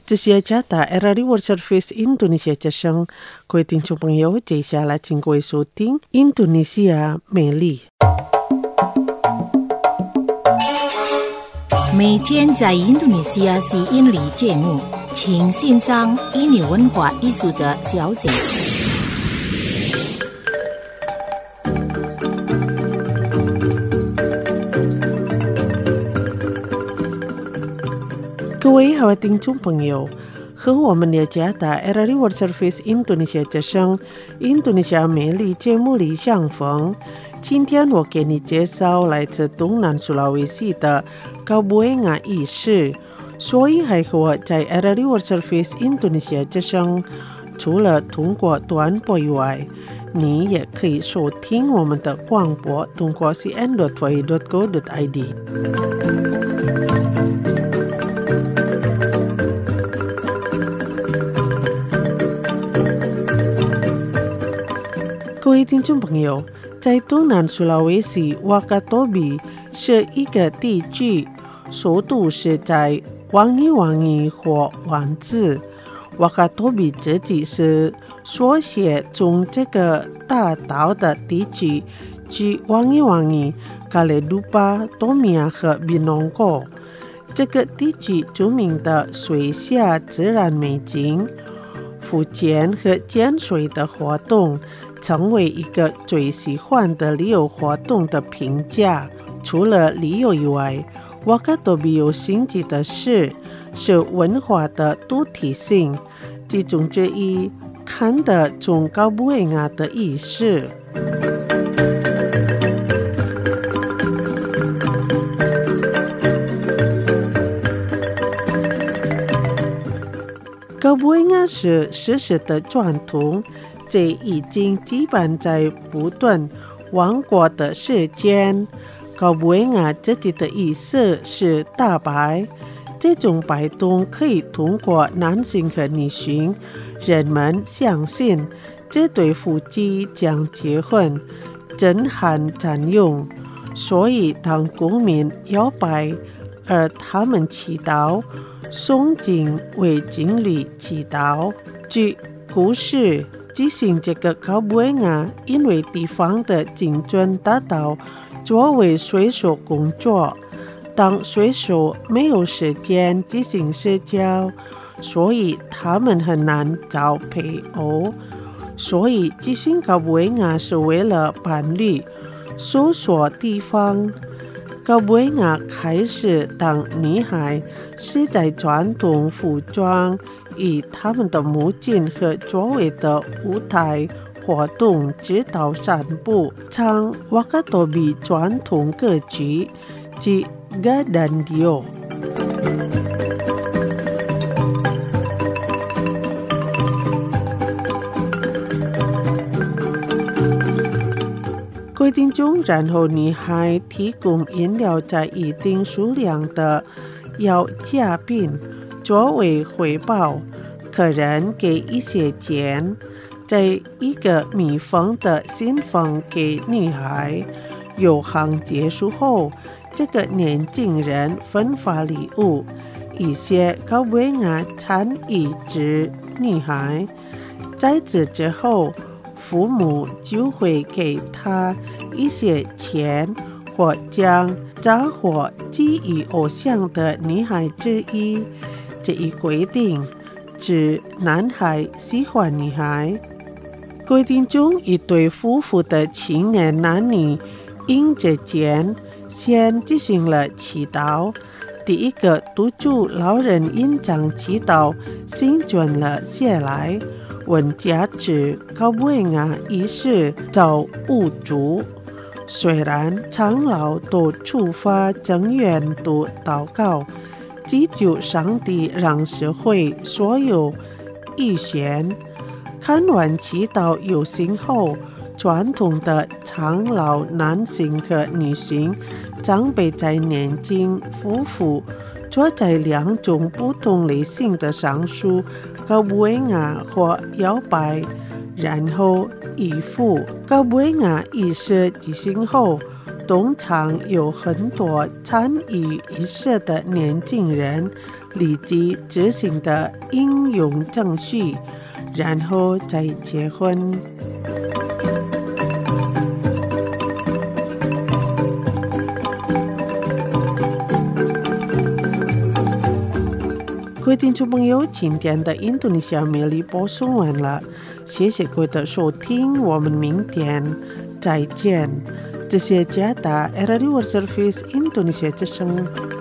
这是加打 RRI World Service Indonesia 之声，各位听众朋友，接下来请各位收听印度尼西亚美丽。 每天在印度尼西亚是印尼节目，请欣赏印尼文化艺术的消息。 各位好，听众朋友，和我们了解的 RRI World Service Indonesia 之声印度尼西亚美丽节目里相逢。今天我给你介绍来自东南苏拉威西的高布埃亚仪式，所以还和我在 RRI World Service Indonesia 之声，除了通过短波以外，你也可以收听我们的广播，通过 cn.y.go.id。各位听众朋友，在东南苏拉威西瓦卡多比是一个地区，首都是在旺伊或王子。瓦卡多比自己是缩写从这个大岛的地区，即旺伊、卡雷杜巴、多米亚和比农果。这个地区著名的水下自然美景、浮潜和潜水的活动，成为一个最喜欢的旅游活动的评价。除了旅游以外，瓦卡多比有兴趣的是文化的多体性，其中之一看得从高布埃亚的仪式。高布埃亚是世世的传统，这已经基本在不断亡国的时间。高布埃亚自己的意思是大白，这种摆动可以通过男性和女性。人们相信这对夫妻将结婚，震撼占用，所以当公民摇摆，而他们祈祷，诵经为经侣祈祷。据故事进行这个高布埃亚，因为地方的竞争大到作为水手工作，当水手没有时间进行社交，所以他们很难找配偶。所以进行高布埃亚是为了伴侣搜索地方。高布埃亚开始当女孩是在传统服装，以他们的母亲和周围的舞台活动指导散步，唱瓦卡多比传统歌曲及Gadandio。各位听众，然后你还提供饮料在一定数量的要嘉宾作为回报，客人给一些钱，在一个密封的信封给女孩。游行结束后，这个年轻人分发礼物，一些高布埃亚参与之女孩。在此之后，父母就会给他一些钱，或将嫁祸寄予偶像的女孩之一。这一规定指男孩喜欢女孩。规定中，一对夫妇的青年男女因着钱先进行了祈祷。第一个独居老人因将祈祷幸存了下来，问加之高布埃亚仪式遭误主。虽然长老都出发增援都祷告，祈求上帝让社会所有预选。看完祈祷游行后，传统的长老男性和女性长辈在年轻夫妇坐在两种不同类型的上树高布埃亚或摇摆，然后依附。高布埃亚仪式进行后，通常有很多参与仪式的年轻人立即执行的应用程序，然后再结婚。各位听众朋友，今天的印度尼西亚魅力播送完了，谢谢各位的收听，我们明天再见。这是加达 RRI World Service Indonesia 之声。